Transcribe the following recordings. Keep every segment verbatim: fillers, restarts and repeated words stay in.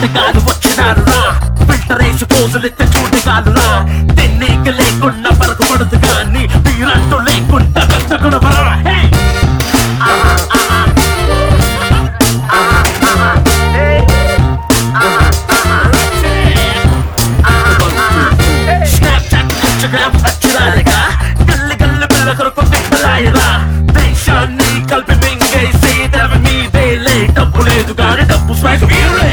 ఆటగాడు వచ్చినారురా ఫిల్టరేసి పోజులెత్తే చూడగాలురా తెన్నేక లేకుండా పరకు పడుతు కానీ మీరంటూ లేకుండా కష్టకుడవరా స్నాప్చాట్ ఇన్స్టాగ్రామ్ అచ్చిరాలిగా గల్లి గల్లి పిల్ల కొరకు తిప్పలాయరా దేశాన్ని కలిపి మింగేసి తవి మీదే లే డబ్బు లేదు కానీ డబ్బు స్వాగ వీరులే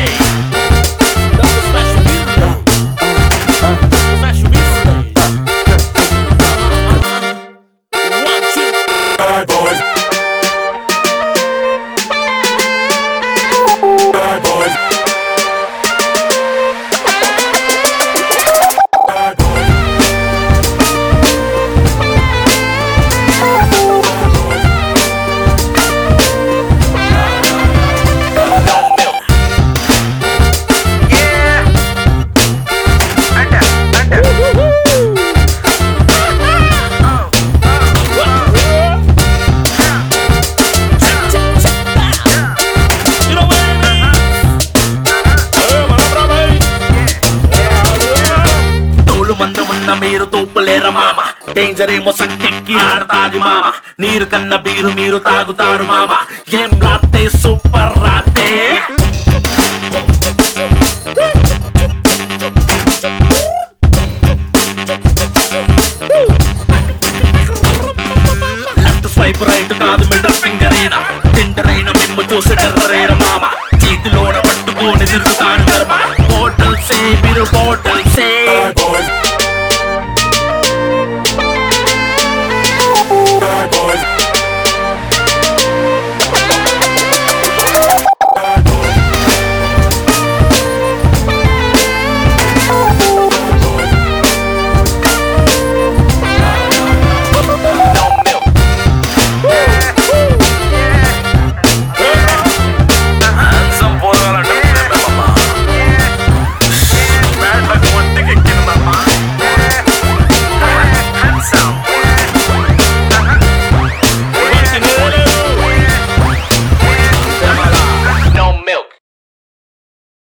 మీరు తూపులేర మామ డేంజర్ ఏమో సంకెక్కి ఆడతాది మామ నీరు కన్న బీరు మీరు తాగుతారు మామ ఏం రాతే సూపర్ రాతే